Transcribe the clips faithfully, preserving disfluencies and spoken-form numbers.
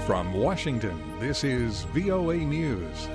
From Washington, this is V O A News.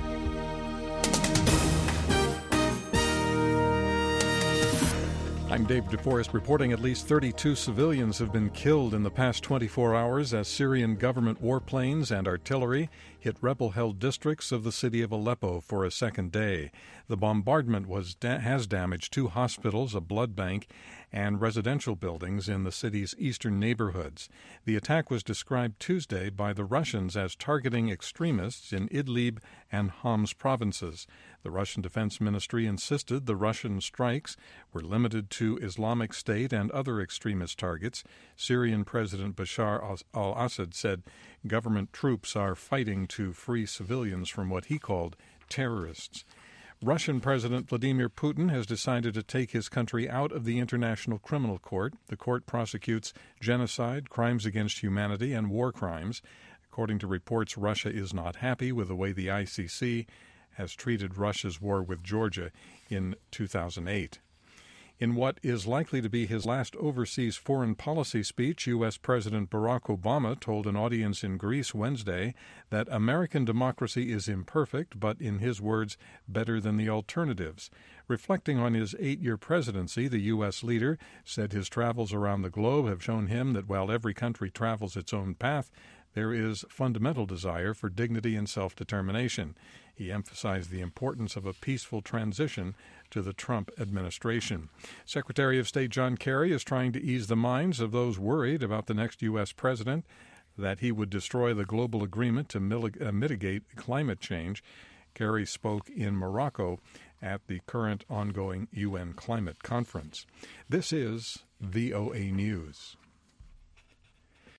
I'm Dave DeForest reporting at least thirty-two civilians have been killed in the past twenty-four hours as Syrian government warplanes and artillery hit rebel-held districts of the city of Aleppo for a second day. The bombardment was da- has damaged two hospitals, a blood bank, and residential buildings in the city's eastern neighborhoods. The attack was described Tuesday by the Russians as targeting extremists in Idlib and Homs provinces. The Russian Defense Ministry insisted the Russian strikes were limited to Islamic State and other extremist targets. Syrian President Bashar al-Assad said government troops are fighting to free civilians from what he called terrorists. Russian President Vladimir Putin has decided to take his country out of the International Criminal Court. The court prosecutes genocide, crimes against humanity, and war crimes. According to reports, Russia is not happy with the way the I C C has treated Russia's war with Georgia in two thousand eight. In what is likely to be his last overseas foreign policy speech, U S. President Barack Obama told an audience in Greece Wednesday that American democracy is imperfect, but, in his words, better than the alternatives. Reflecting on his eight-year presidency, the U S leader said his travels around the globe have shown him that while every country travels its own path, there is fundamental desire for dignity and self-determination. He emphasized the importance of a peaceful transition to the Trump administration. Secretary of State John Kerry is trying to ease the minds of those worried about the next U S president, that he would destroy the global agreement to mitigate climate change. Kerry spoke in Morocco at the current ongoing U N climate conference. This is V O A News.